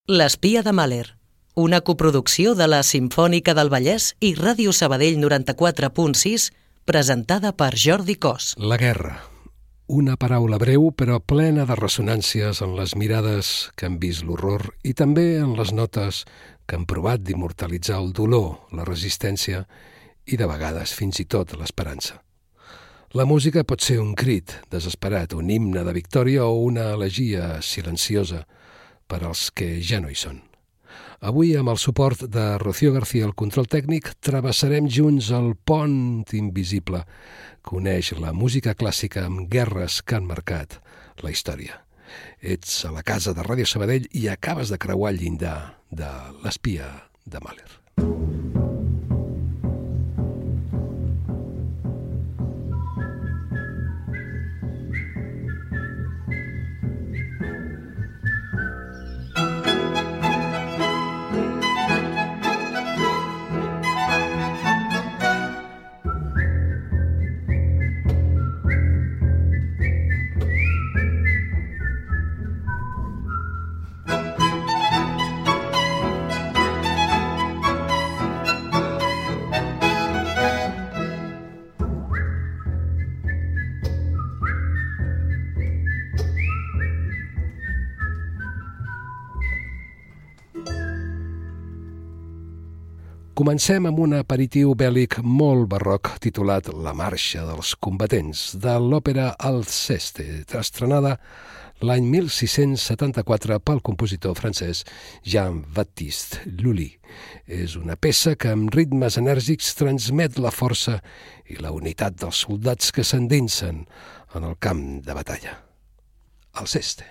L'espia de Mahler, una coproducció de la Simfònica del Vallès i Ràdio Sabadell 94.6, presentada per Jordi Cos. La guerra. Una paraula breu però plena de ressonàncies en les mirades que han vist l'horror i també en les notes que han provat d'immortalitzar el dolor, la resistència i de vegades fins i tot l'esperança. La música pot ser un crit desesperat, un himne de victòria o una elegia silenciosa per als que ja no hi són. Avui, amb el suport de Rocío García al control tècnic, travessarem junts el pont invisible que uneix la música clàssica amb guerres que han marcat la història. Ets a la casa de Ràdio Sabadell i acabes de creuar el llindar de l'espia de Mahler. Comencem amb un aperitiu bèl·lic molt barroc titulat La marxa dels combatents, de l'òpera Alceste, estrenada l'any 1674 pel compositor francès Jean-Baptiste Lully. És una peça que amb ritmes enèrgics transmet la força i la unitat dels soldats que s'endinsen en el camp de batalla. Alceste.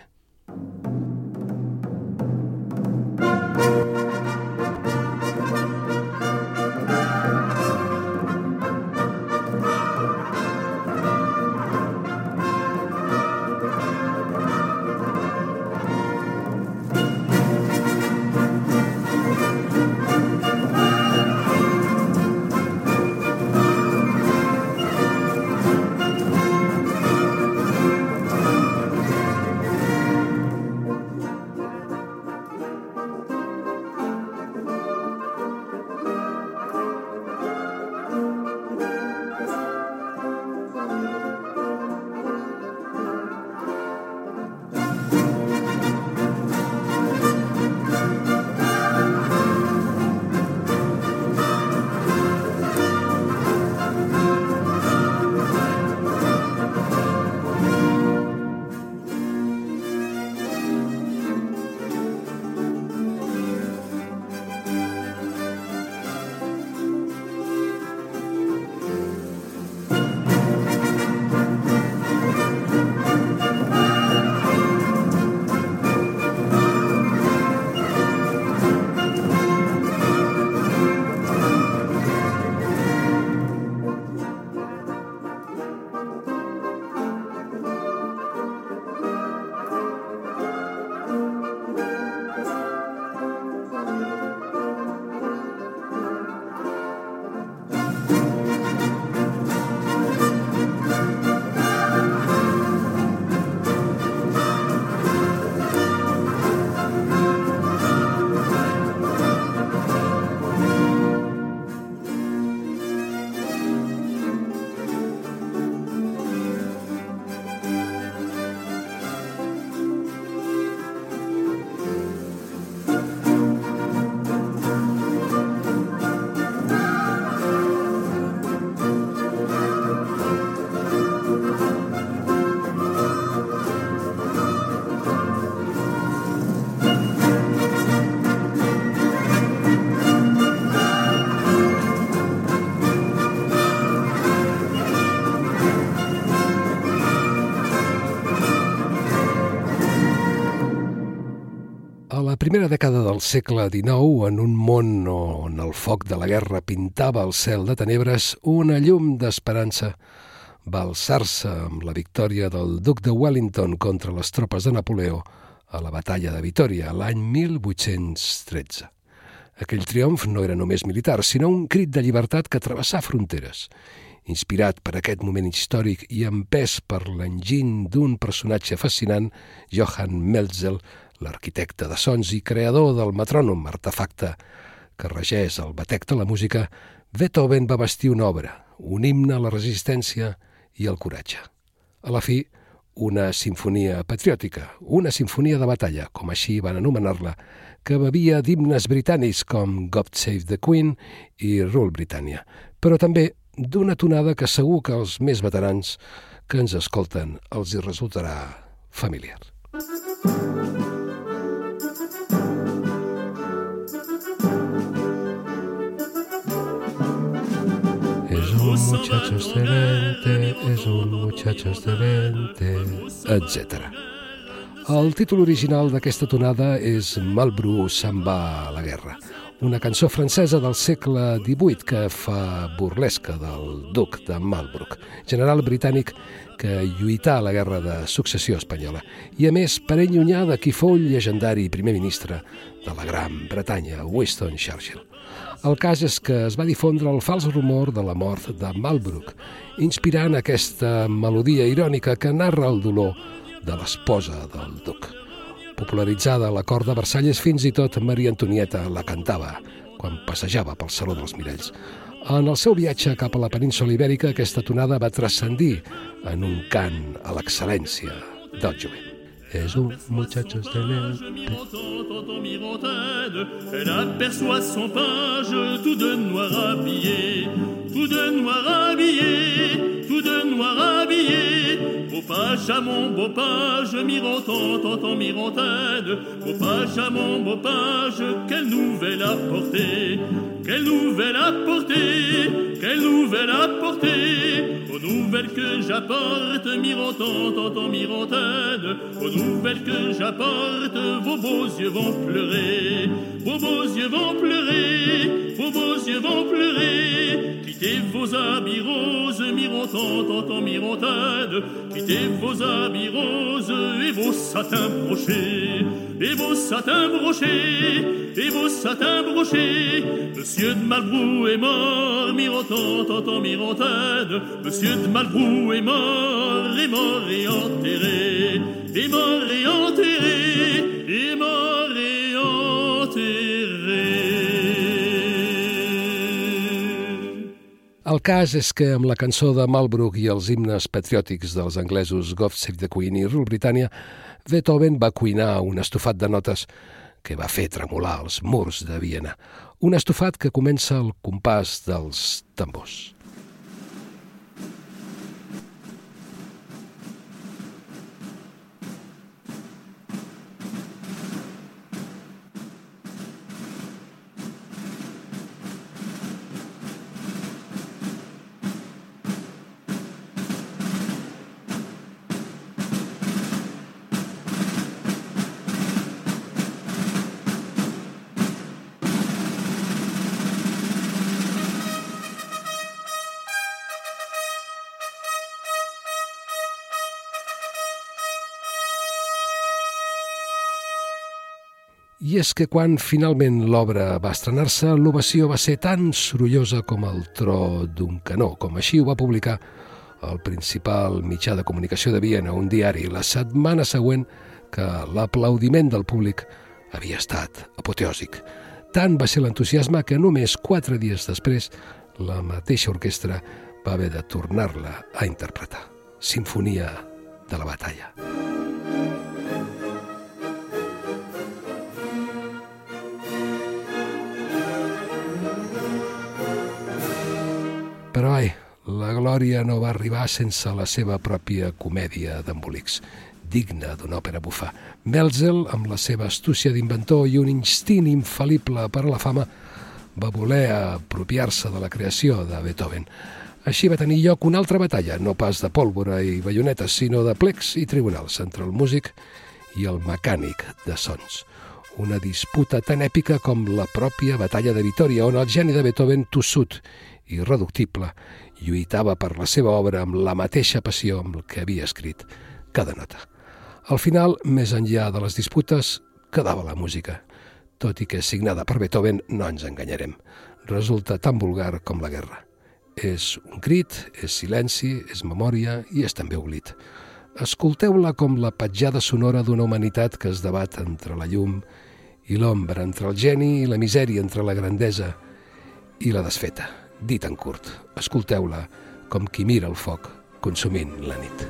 A la primera dècada del segle XIX, en un món on el foc de la guerra pintava el cel de tenebres, una llum d'esperança va alçar-se amb la victòria del duc de Wellington contra les tropes de Napoleó a la batalla de Vitòria, l'any 1813. Aquell triomf no era només militar, sinó un crit de llibertat que travessà fronteres. Inspirat per aquest moment històric i empès per l'enginy d'un personatge fascinant, Johann Melzel, l'arquitecte de sons i creador del metrònom, artefacte que regeix el batec de la música, Beethoven va bastir una obra, un himne a la resistència i al coratge. A la fi, una sinfonia patriòtica, una sinfonia de batalla, com així van anomenar-la, que bevia d'himnes britànics com God Save the Queen i Rule Britannia, però també d'una tonada que segur que els més veterans que ens escolten els hi resultarà familiar. És un muchacho excelente, etc. El títol original d'aquesta tonada és Marlborough se'n va a la guerra, una cançó francesa del segle XVIII que fa burlesca del duc de Marlborough, general britànic que lluità a la guerra de successió espanyola i, a més, parent llunyà de qui fou el llegendari primer ministre de la Gran Bretanya, Winston Churchill. El cas és que es va difondre el fals rumor de la mort de Marlborough, inspirant aquesta melodia irònica que narra el dolor de l'esposa del duc. Popularitzada a la cort de Versalles, fins i tot Maria Antonieta la cantava quan passejava pel Saló dels Miralls. En el seu viatge cap a la península Ibèrica, aquesta tonada va transcendir en un cant a l'excel·lència del jovent. És un muchacho excelente. Elle aperçoit son page tout de noir habillé, tout de noir habillé, tout de noir habillé. Beau page à mon beau page, mirotant, tant mirontade. Beau page à mon beau page, quelle nouvelle apporter, quelle nouvelle apporter, quelle nouvelle apporter. Aux nouvelles que j'apporte, mirotant, tant mirontade. Aux nouvelles que j'apporte, vos beaux yeux vont pleurer, vos beaux yeux vont pleurer, vos beaux yeux vont pleurer. Quittez vos habits roses, mirotant, tant mirontade. Quittez vos habits roses et vos satins brochés, et vos satins brochés, et vos satins brochés. Monsieur de Marlborough est mort, mirotant, tant mirontade. Monsieur de Marlborough est mort, est mort et enterré, est mort et enterré, est mort et enterré. El cas és que amb la cançó de Marlborough i els himnes patriòtics dels anglesos God Save the Queen i Rule Britannia, Beethoven va cuinar un estofat de notes que va fer tremolar els murs de Viena. Un estofat que comença al compàs dels tambors. I és que quan finalment l'obra va estrenar-se, l'ovació va ser tan sorollosa com el tro d'un canó, com així ho va publicar el principal mitjà de comunicació de Viena, un diari, la setmana següent que l'aplaudiment del públic havia estat apoteòsic. Tant va ser l'entusiasme que només 4 dies després la mateixa orquestra va haver de tornar-la a interpretar. Simfonia de la batalla. Però la glòria no va arribar sense la seva pròpia comèdia d'embolics, digna d'una òpera bufa. Melzel, amb la seva astúcia d'inventor i un instint infal·lible per a la fama, va voler apropiar-se de la creació de Beethoven. Així va tenir lloc una altra batalla, no pas de pólvora i baionetes, sinó de plecs i tribunals entre el músic i el mecànic de sons. Una disputa tan èpica com la pròpia batalla de Vitòria, on el geni de Beethoven, tossut i irreductible, lluitava per la seva obra amb la mateixa passió amb què havia escrit cada nota. Al final, més enllà de les disputes, quedava la música. Tot i que signada per Beethoven, no ens enganyarem. Resulta tan vulgar com la guerra. És un crit, és silenci, és memòria i és també oblit. Escolteu-la com la petjada sonora d'una humanitat que es debat entre la llum i l'ombra, entre el geni i la misèria, entre la grandesa i la desfeta. Dit en curt, escolteu-la com qui mira el foc consumint la nit.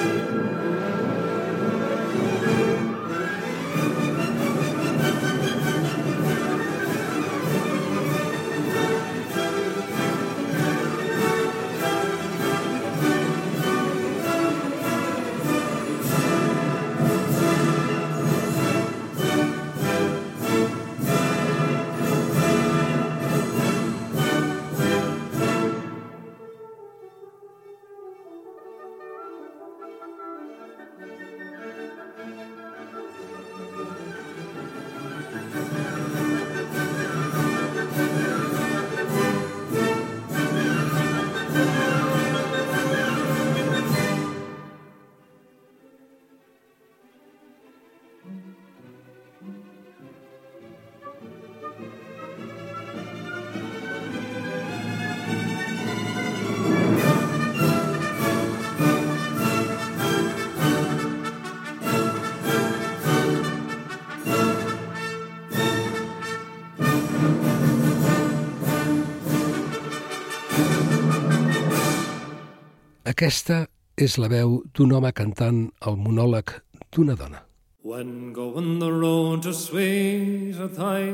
Aquesta és la veu d'un home cantant el monòleg d'una dona. When going the road to sweet a thigh,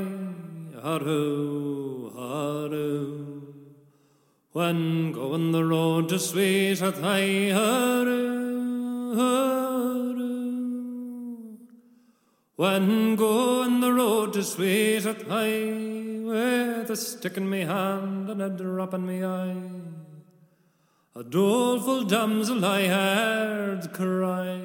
haru, haru. When going the road to sweet a thigh, haru, haru. When going the road to sweet a thigh, with a stick in me hand and a drop in me eye, a doleful damsel I heard cry.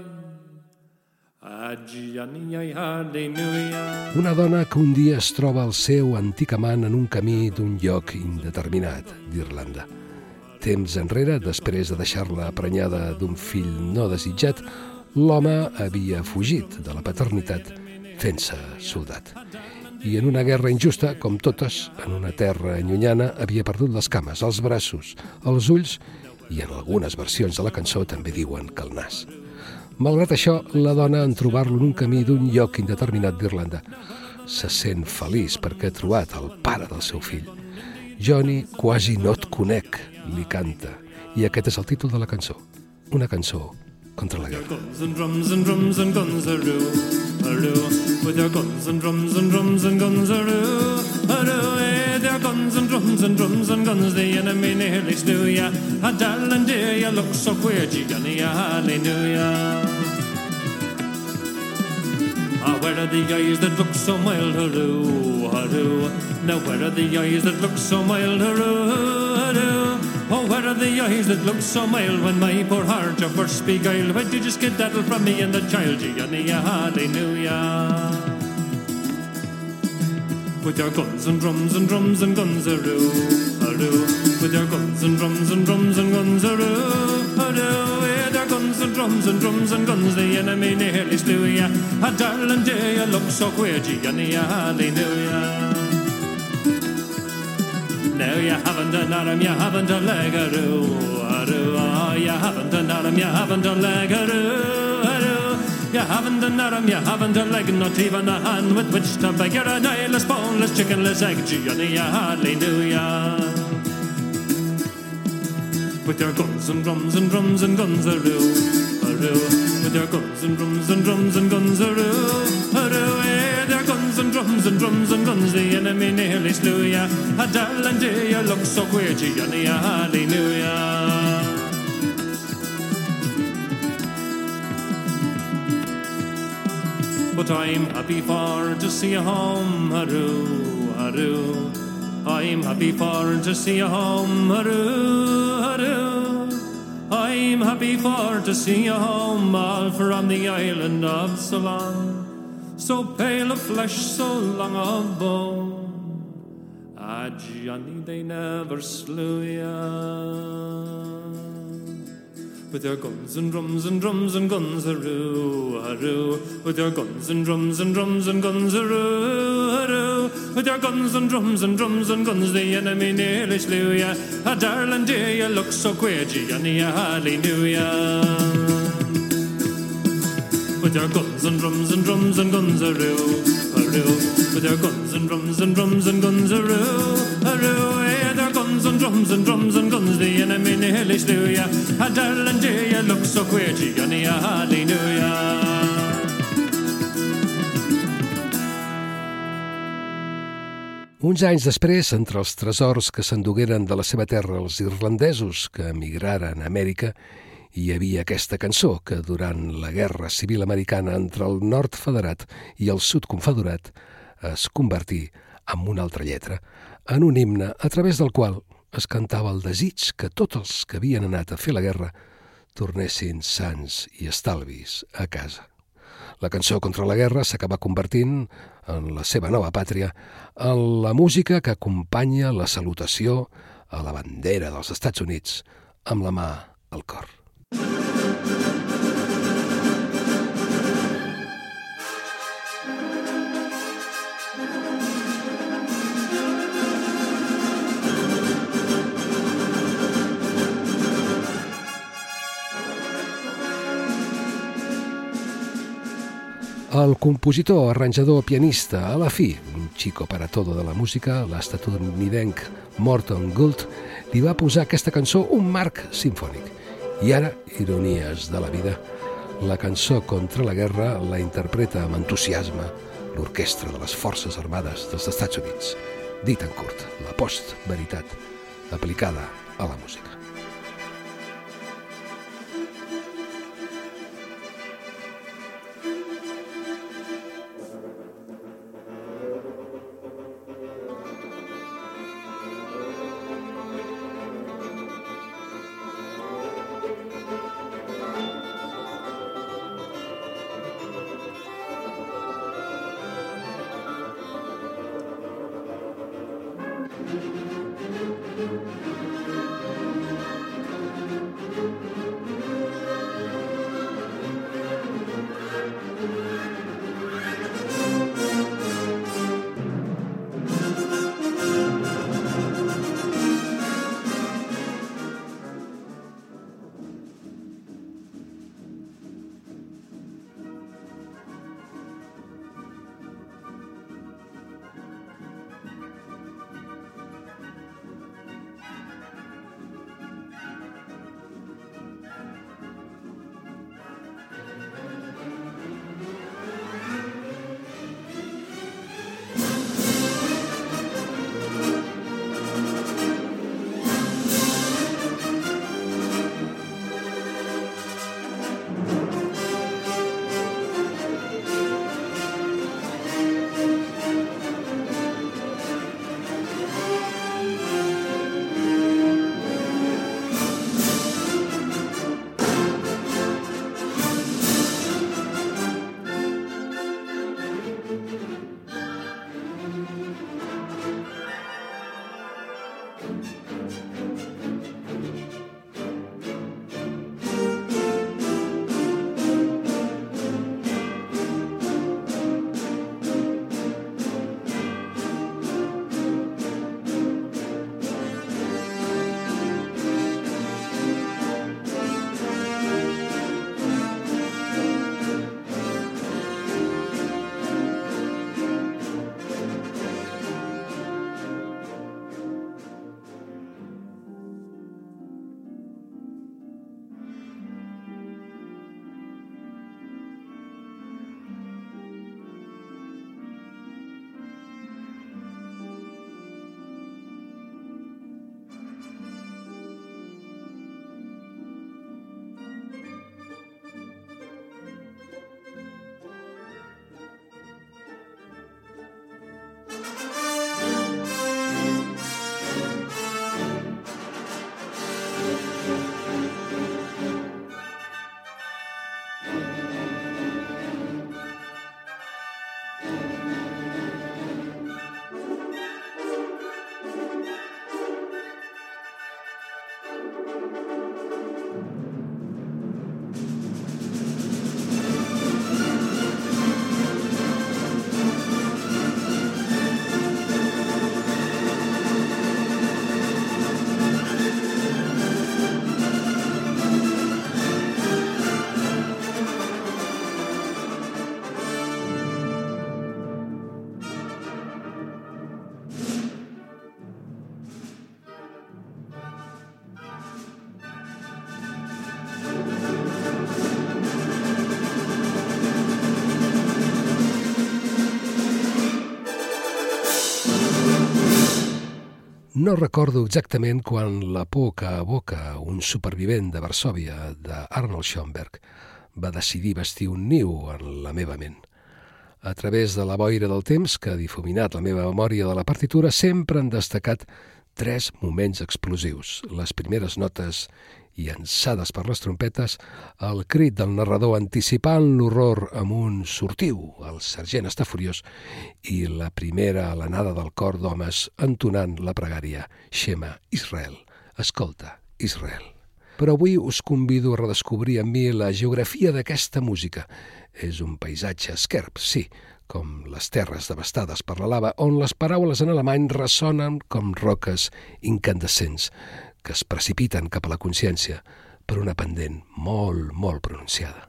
Una dona que un dia es troba el seu antic amant en un camí d'un lloc indeterminat d'Irlanda. Temps enrere, després de deixar-la prenyada d'un fill no desitjat, l'home havia fugit de la paternitat fent-se soldat. I en una guerra injusta, com totes, en una terra llunyana, havia perdut les cames, els braços, els ulls i en algunes versions de la cançó també diuen que el nas. Malgrat això, la dona, en trobar-lo en un camí d'un lloc indeterminat d'Irlanda, se sent feliç perquè ha trobat el pare del seu fill. Johnny, quasi no et conec, li canta. I aquest és el títol de la cançó. Una cançó contra la guerra. Guns and drums and drums and guns aroo, aroo. With your guns and drums and drums and guns aroo, aroo. With your guns and drums and drums and guns, the enemy nearly slew ya. A darling dear, you look so queer, Johnny, hallelujah. Where are the eyes that look so mild, haroo, haroo? Now where are the eyes that look so mild, haroo, haroo? Oh, where are the eyes that look so mild when my poor heart you first beguiled? Why did you skedaddle from me and the child, Johnny, hallelujah? With your guns and drums and drums and guns, haroo, haroo. With your guns and drums and drums and guns, haroo, haroo. With your guns and drums and drums and guns, the enemy nearly slew ya. A darling dear, you look so queer, Johnny, hallelujah. Now you haven't an arm, you haven't a leg, aroo, aroo. Oh, you haven't an arm, you haven't a leg, aroo, aroo. You haven't an arm, you haven't a leg, not even a hand with which to beg. You're an eyeless, boneless, chickenless egg, Johnny, hallelujah. With your guns and drums and drums and guns, aroo, aroo. With your guns and drums and drums and guns, aroo, aroo. With your guns and drums and drums and guns, the enemy nearly slew ya. A darling dear, you look so queer, Johnny, hallelujah. But I'm happy for to see you home, aroo, aroo. I'm happy for to see you home, aroo, aroo. I'm happy for to see you home, all from the island of Ceylon. So pale of flesh, so long of bone. Ah, Johnny, they never slew ya. With your guns and drums and drums and guns, aroo, aroo. With your guns and drums and drums and guns, aroo, aroo. With your guns and drums and drums and guns, the enemy nearly slew ya. Ah, darling dear, you look so queer, Johnny, hallelujah. With your guns and drums and drums and guns, aroo, aroo. With your guns and drums and drums and guns, aroo, aroo. With your guns guns and drums and drums and guns, the enemy nearly slew ya. A darling dear, you look so queer, Johnny, I hardly knew ya. Uns anys després, entre els tresors que s'endugueren de la seva terra els irlandesos que emigraren a Amèrica, hi havia aquesta cançó que durant la Guerra Civil Americana entre el nord federat i el sud confederat es convertí en una altra lletra, en un himne a través del qual es cantava el desig que tots els que havien anat a fer la guerra tornessin sans i estalvis a casa. La cançó contra la guerra s'acaba convertint, en la seva nova pàtria, en la música que acompanya la salutació a la bandera dels Estats Units amb la mà al cor. El compositor, arranjador, pianista, a la fi, un chico para todo de la música, l'estatunidenc Morton Gould, li va posar a aquesta cançó un marc simfònic. I ara, ironies de la vida, la cançó contra la guerra la interpreta amb entusiasme l'orquestra de les Forces Armades dels Estats Units. Dit en curt, la postveritat aplicada a la música. No recordo exactament quan la por que evoca un supervivent de Varsòvia d'Arnold Schoenberg va decidir vestir un niu en la meva ment. A través de la boira del temps que ha difuminat la meva memòria de la partitura sempre han destacat 3 moments explosius. Les primeres notes llançades per les trompetes, el crit del narrador anticipant l'horror amb un sortiu, el sergent està furiós, i la primera alenada del cor d'homes entonant la pregària Shema Israel, escolta Israel. Però avui us convido a redescobrir amb mi la geografia d'aquesta música. És un paisatge esquerp, sí, com les terres devastades per la lava, on les paraules en alemany ressonen com roques incandescents que es precipiten cap a la consciència per una pendent molt, molt pronunciada.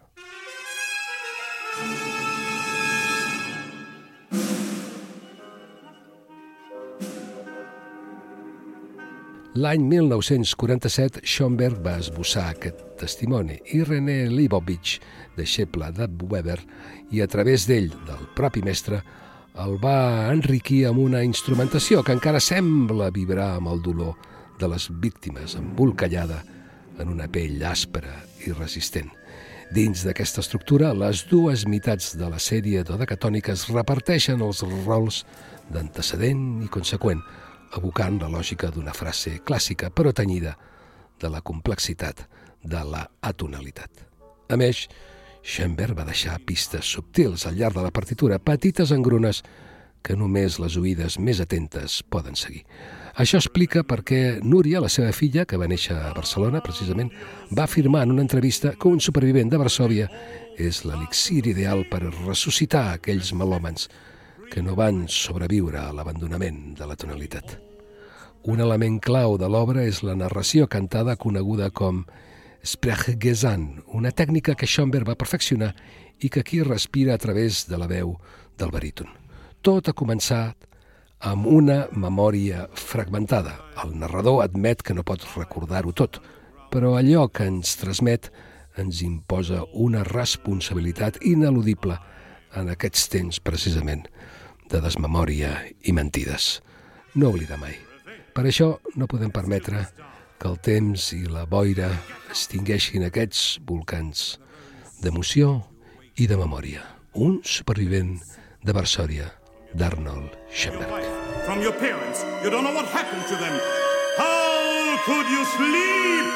L'any 1947, Schoenberg va esbossar aquest testimoni i René Leibovitch, deixeble de Weber, i a través d'ell, del propi mestre, el va enriquir amb una instrumentació que encara sembla vibrar amb el dolor de les víctimes embolcallada en una pell àspera i resistent. Dins d'aquesta estructura, les dues meitats de la sèrie dodecatònica es reparteixen els rols d'antecedent i conseqüent, evocant la lògica d'una frase clàssica però tenyida de la complexitat de la atonalitat. A més, Schoenberg va deixar pistes subtils al llarg de la partitura, petites engrunes que només les oïdes més atentes poden seguir. Això explica per què Núria, la seva filla, que va néixer a Barcelona, precisament, va afirmar en una entrevista que un supervivent de Varsòvia és l'elixir ideal per ressuscitar aquells melòmans que no van sobreviure a l'abandonament de la tonalitat. Un element clau de l'obra és la narració cantada coneguda com Sprechgesang, una tècnica que Schoenberg va perfeccionar i que aquí respira a través de la veu del baríton. Tot ha començat amb una memòria fragmentada. El narrador admet que no pot recordar-ho tot, però allò que ens transmet ens imposa una responsabilitat ineludible en aquests temps, precisament, de desmemòria i mentides. No oblidar mai. Per això no podem permetre que el temps i la boira extingueixin aquests volcans d'emoció i de memòria. Un supervivent de Varsòvia, d'Arnold Schoenberg. From your parents, you don't know what happened to them. How could you sleep?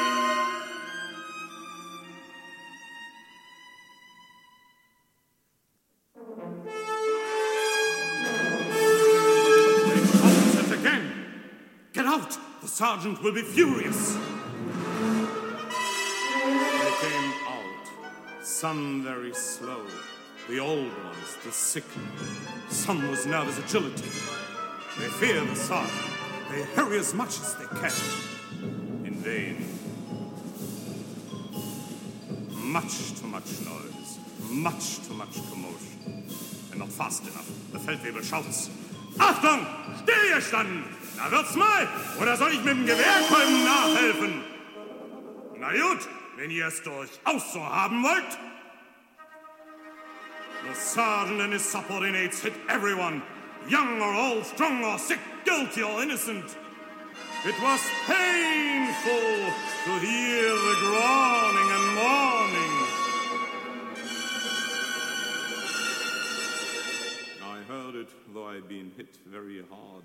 Get out! The sergeant will be furious. They came out, some very slow, the old ones, the sick. Some was nervous agility. They fear the sergeant. They hurry as much as they can. In vain. Much too much noise. Much too much commotion. And not fast enough. The Feldwebel shouts. Achtung! Stillgestanden! Da wird's mal! Oder soll ich mit dem Gewehrkolben nachhelfen? Na gut, wenn ihr es durchaus so haben wollt. The sergeant and his subordinates hit everyone, young or old, strong or sick, guilty or innocent. It was painful to hear the groaning and mourning. I heard it, though I'd been hit very hard.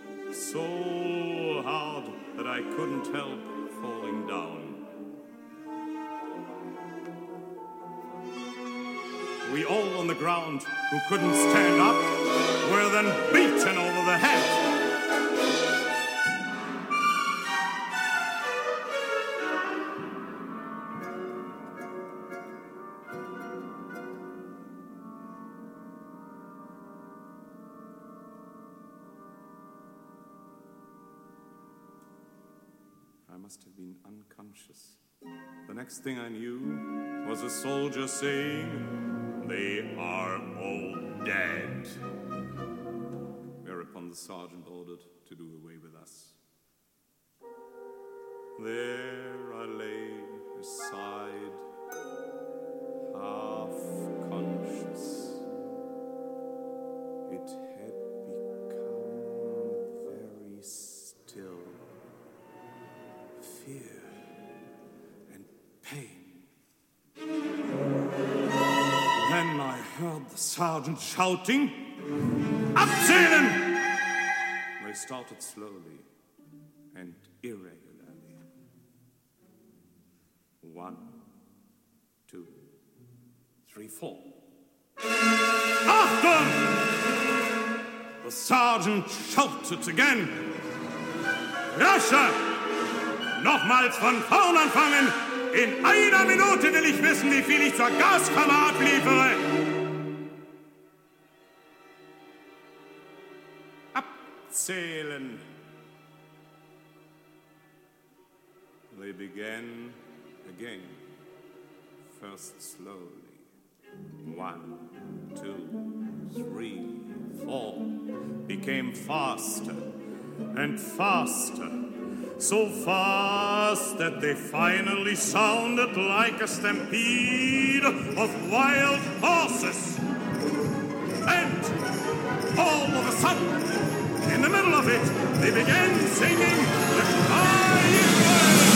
So hard that I couldn't help falling down. We all on the ground who couldn't stand up were then beaten over the head. I must have been unconscious. The next thing I knew was a soldier saying, "They are all dead." Whereupon the sergeant ordered to do away with us. There I lay aside, half conscious. It had become very still. the sergeant shouting, "Abzählen!" They started slowly and irregularly. 1, 2, 3, 4. Achtung! The sergeant shouted again. Rascher! Nochmals von vorn anfangen! In einer Minute will ich wissen, wie viel ich zur Gaskammer abliefere! Abzählen! They began again, first slowly. 1, 2, 3, 4, became faster and faster, so fast that they finally sounded like a stampede of wild horses. And all of a sudden, in the middle of it, they began singing the Crying Bird.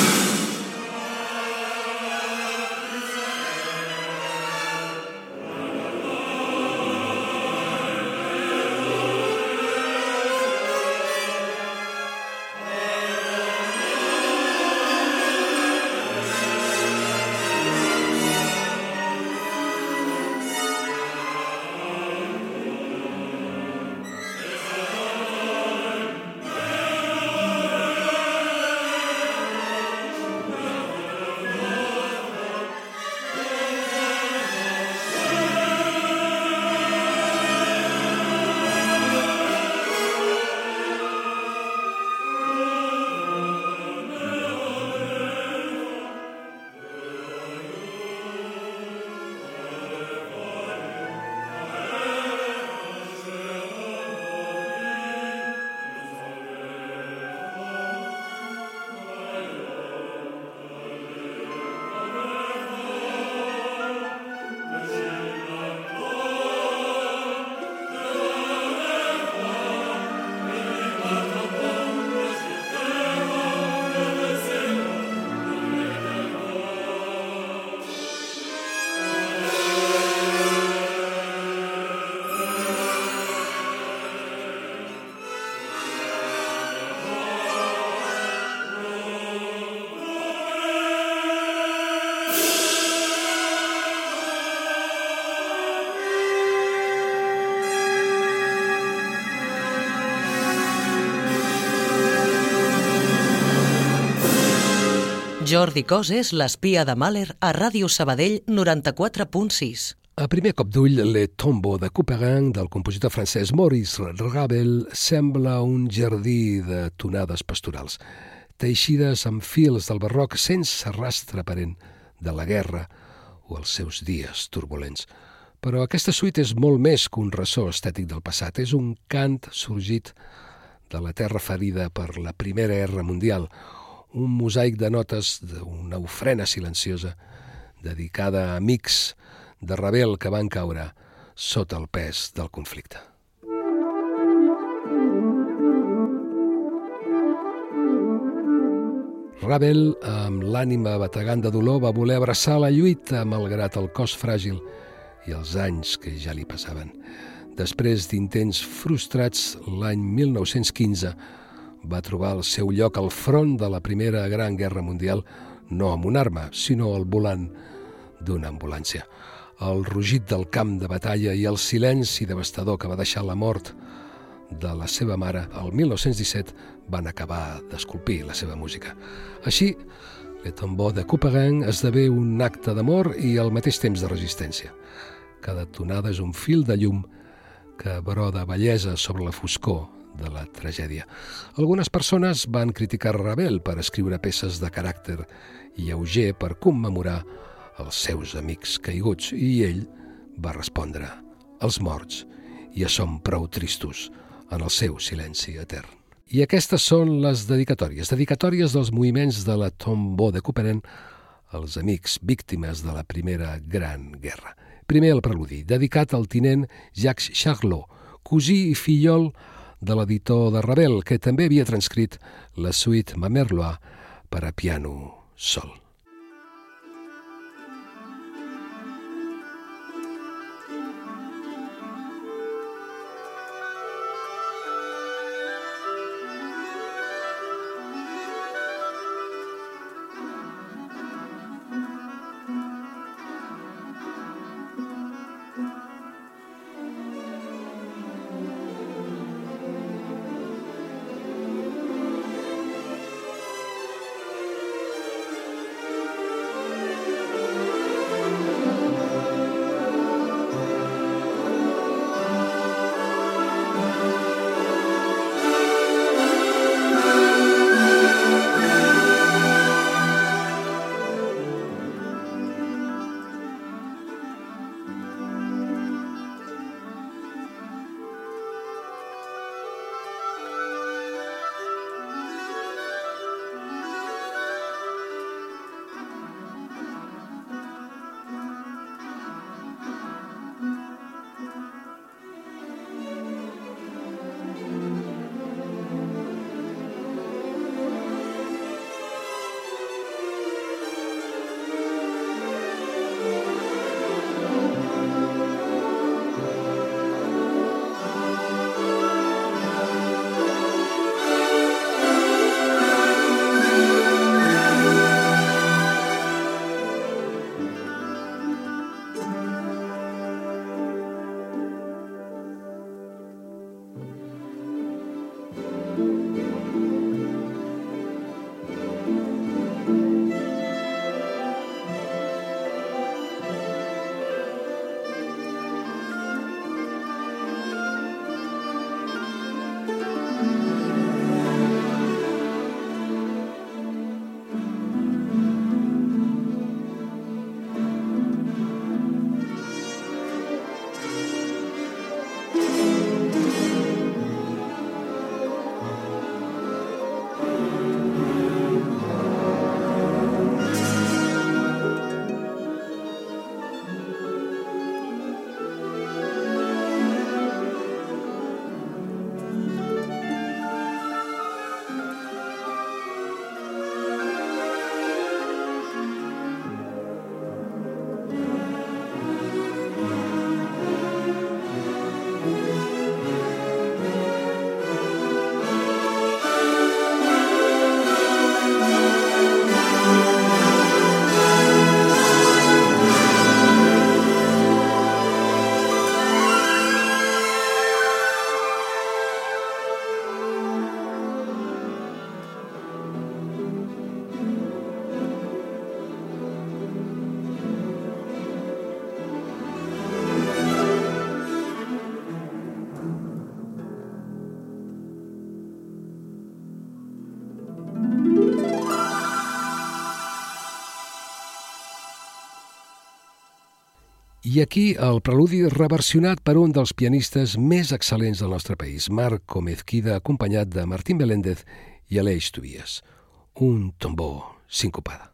Jordi Coses, l'espia de Mahler, a Ràdio Sabadell 94.6. A primer cop d'ull, Le Tombeau de Couperin, del compositor francès Maurice Ravel, sembla un jardí de tonades pastorals, teixides amb fils del barroc sense rastre aparent de la guerra o els seus dies turbulents. Però aquesta suite és molt més que un ressò estètic del passat, és un cant sorgit de la terra ferida per la Primera Guerra Mundial, un mosaic de notes d'una ofrena silenciosa dedicada a amics de Ravel que van caure sota el pes del conflicte. Ravel, amb l'ànima bategant de dolor, va voler abraçar la lluita malgrat el cos fràgil i els anys que ja li passaven. Després d'intents frustrats, l'any 1915 va trobar el seu lloc al front de la Primera Gran Guerra Mundial, no amb una arma, sinó al volant d'una ambulància. El rugit del camp de batalla i el silenci devastador que va deixar la mort de la seva mare el 1917 van acabar d'esculpir la seva música. Així, Le Tombeau de Couperin esdevé un acte d'amor i al mateix temps de resistència. Cada tonada és un fil de llum que broda bellesa sobre la foscor de la tragèdia. Algunes persones van criticar Ravel per escriure peces de caràcter lleuger per commemorar els seus amics caiguts, i ell va respondre: els morts ja són prou tristos en el seu silenci etern. I aquestes són les dedicatòries dels moviments de La Tombeau de Couperin als amics víctimes de la Primera Gran Guerra. Primer el preludi, dedicat al tinent Jacques Charlot, cosí i fillol de l'editor de Ravel, que també havia transcrit la suite Ma Merloire per a piano sol. I aquí el preludi reversionat per un dels pianistes més excel·lents del nostre país, Marco Mezquida, acompanyat de Martín Meléndez i Aleix Tobias. Un tombeau sincopada.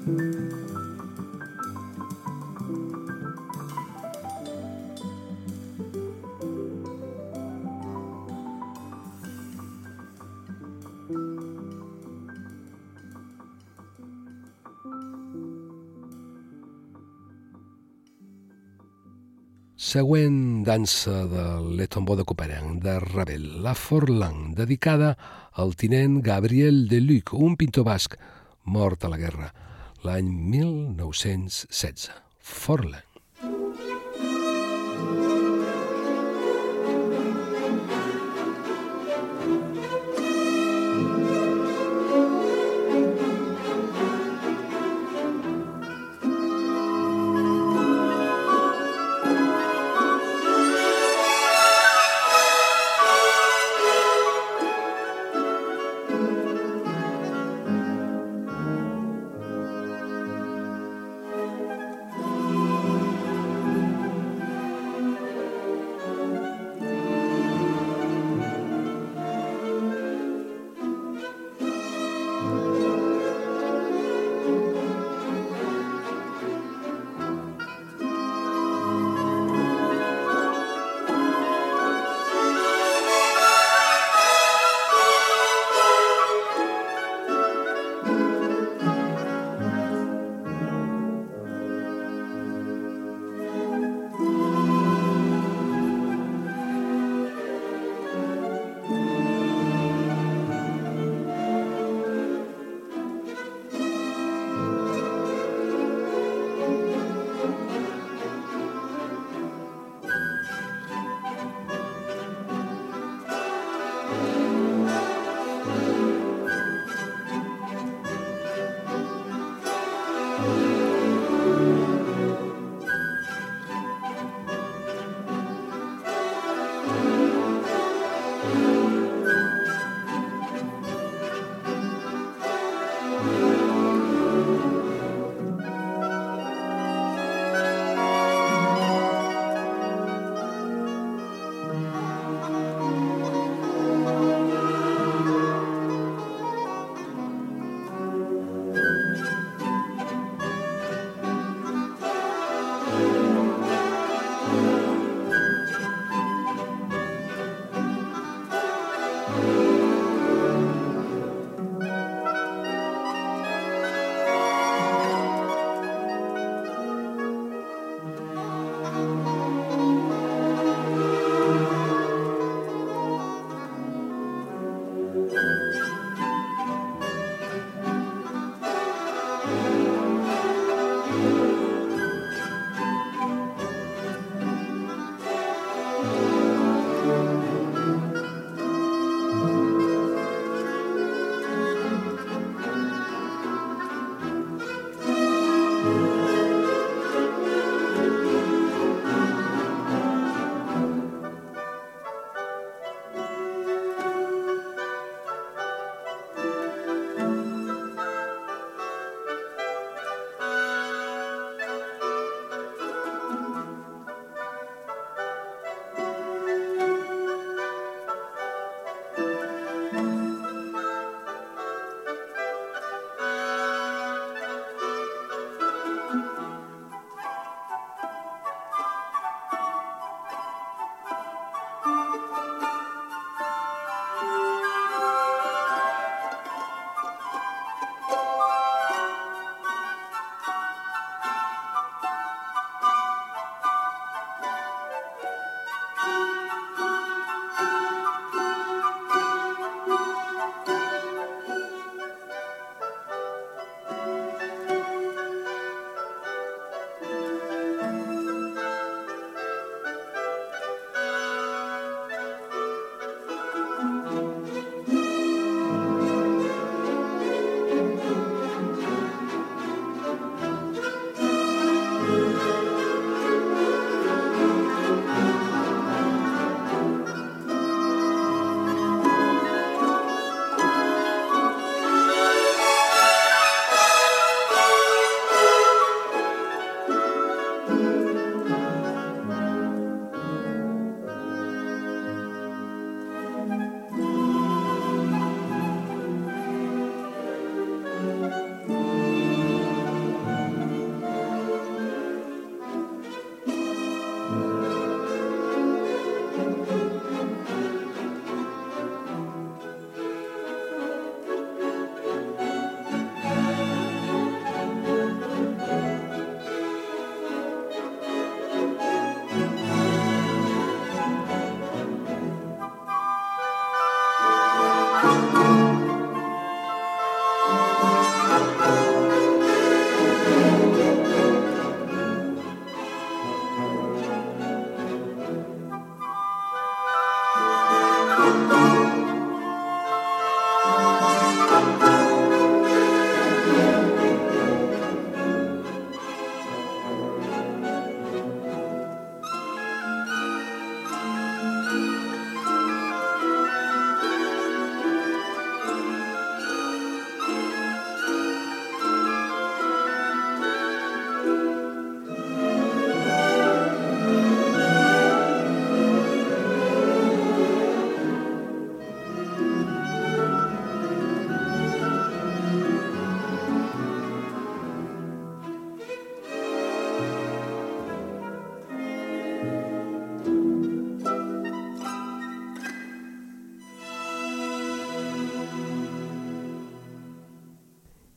Següent dansa de Le Tombeau de Couperin, de Ravel, la Forlan, dedicada al tinent Gabriel Deluc, un pintor basc mort a la guerra l'any 1916. Forlan.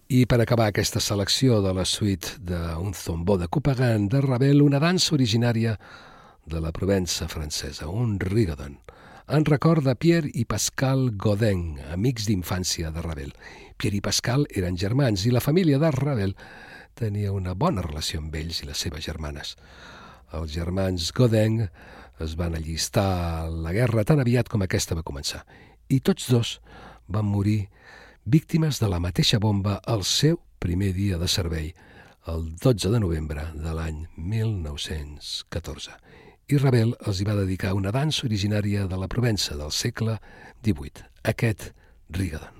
I per acabar aquesta selecció de la suite d'Un Tombeau de Couperin de Ravel, una dansa originària de la Provença francesa, un rigodon, en record de Pierre i Pascal Godin, amics d'infància de Ravel. Pierre i Pascal eren germans i la família de Ravel tenia una bona relació amb ells i les seves germanes. Els germans Godin es van allistar a la guerra tan aviat com aquesta va començar i tots dos van morir víctimes de la mateixa bomba al seu primer dia de servei, el 12 de novembre de l'any 1914. I Ravel els hi va dedicar una dansa originària de la Provença del segle XVIII, aquest rigodon.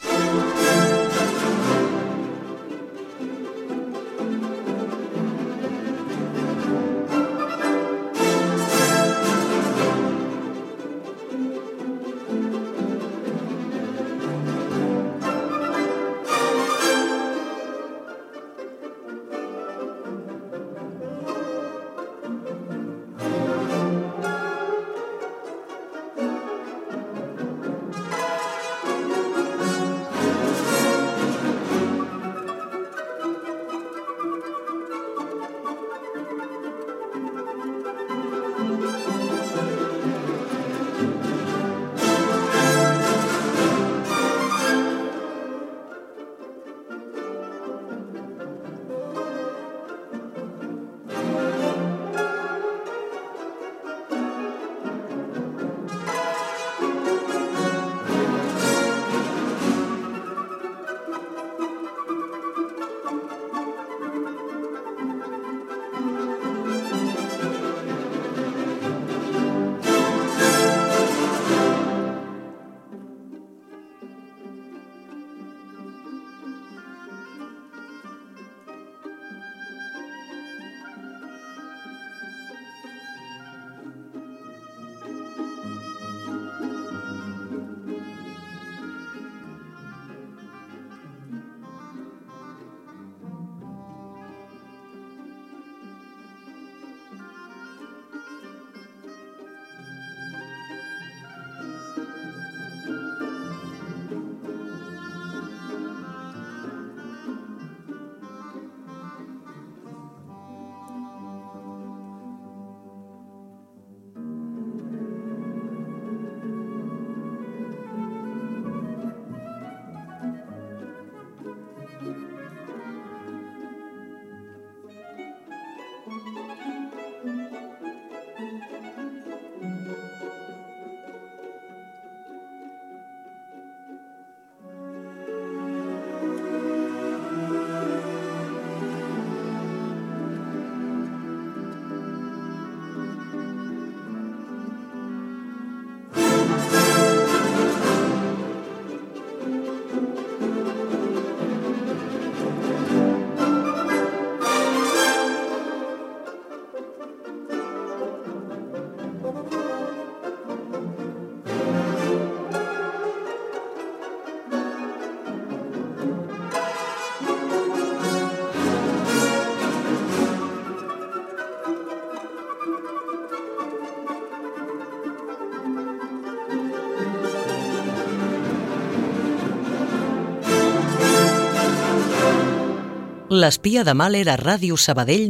L'espia de Mahler a Ràdio Sabadell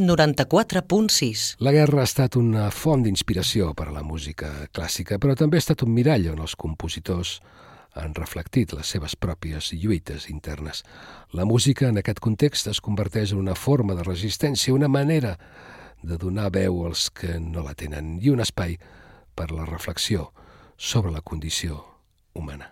94.6. La guerra ha estat una font d'inspiració per a la música clàssica, però també ha estat un mirall on els compositors han reflectit les seves pròpies lluites internes. La música en aquest context es converteix en una forma de resistència, una manera de donar veu als que no la tenen i un espai per a la reflexió sobre la condició humana.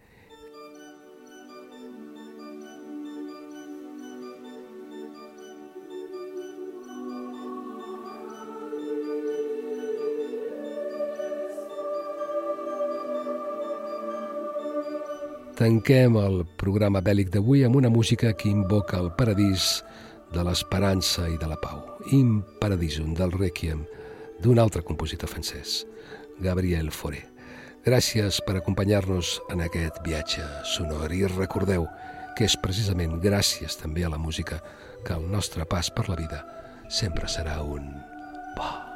Tanquem el programa bèl·lic d'avui amb una música que invoca el paradís de l'esperança i de la pau. In Paradisum, del Requiem, d'un altre compositor francès, Gabriel Fauré. Gràcies per acompanyar-nos en aquest viatge sonor i recordeu que és precisament gràcies també a la música que el nostre pas per la vida sempre serà un bo.